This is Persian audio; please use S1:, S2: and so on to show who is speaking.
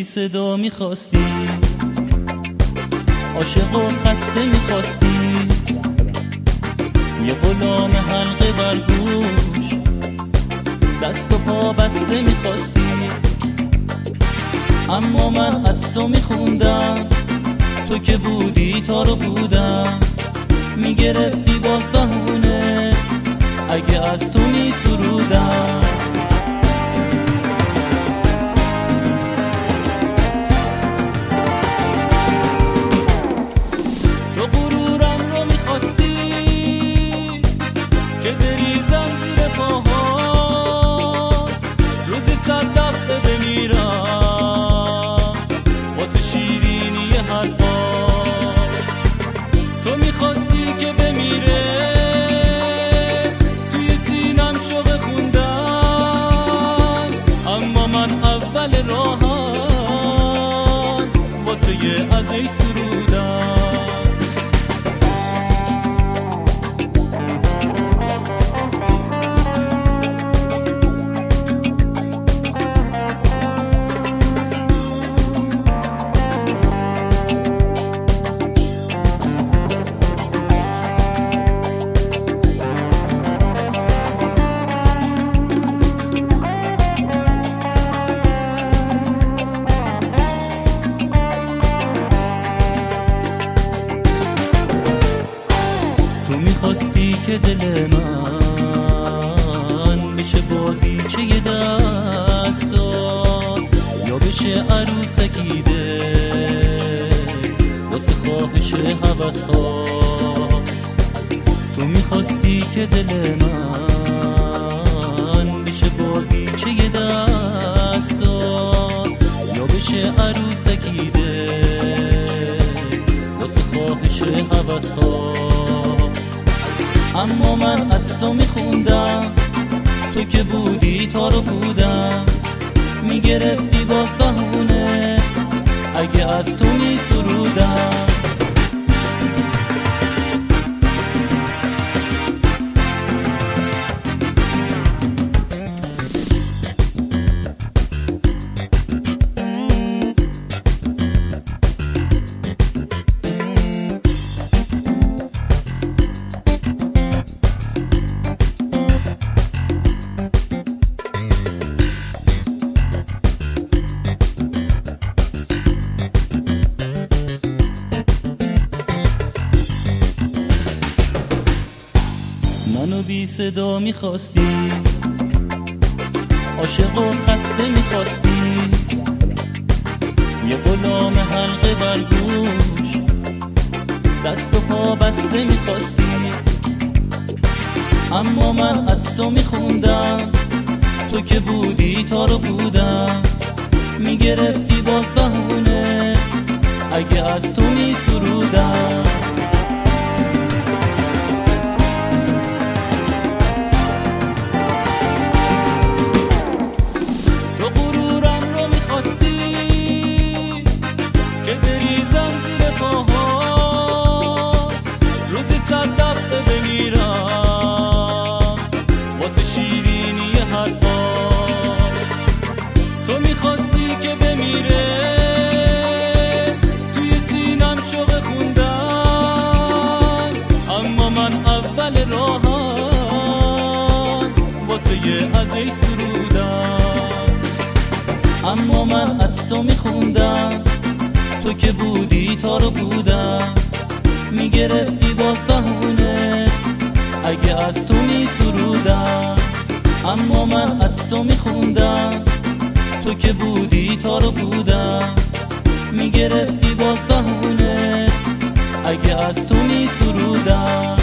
S1: صدا میخواستی، عاشق و خسته میخواستی، یه غلام حلقه بر گوش دست و پا بسته میخواستی. اما من از تو میخوندم، تو که بودی تا رو بودم، میگرفتی باز بهونه اگه از تو میسرودم. تو غرورم رو میخواستی که بریزم زیر پاهات، روزی 100 دفعه بمیرم واسه شیرینی حرفات. تو میخواستی که بمیره توی سینم شوق خوندن، اما من اول راهم واسه یه ازش سرودم. میخواستی که دل من بشه بازیچه ی دستات، یا بشه عروسکی ده واسه خواهش هوسات. تو میخواستی که دل من بشه بازیچه ی دستات، یا بشه عروسکی ده واسه خواهش هوسات. اما من از تو میخوندم، تو که بودی تا رو بودم، میگرفتی باز بهونه اگه از تو میسرودم. منو بی صدا میخواستی، عاشق و خسته میخواستی، یه غلام حلقه بر گوش دست و پا بسته میخواستی. اما من از تو میخوندم، تو که بودی تا رو بودم، میگرفتی باز بهونه اگه از تو میسرودم. تو میخواستی که بمیره توی سینم شوق خوندن، اما من اول راهم واسه یه ازش سرودم. اما من از تو میخوندم، تو که بودی تا رو بودم، میگرفتی باز بهونه اگه از تو میسرودم. اما من از تو میخوندم، تو که بودی تا رو بودم، میگرفتی باز بهونه اگه از تو میسرودم.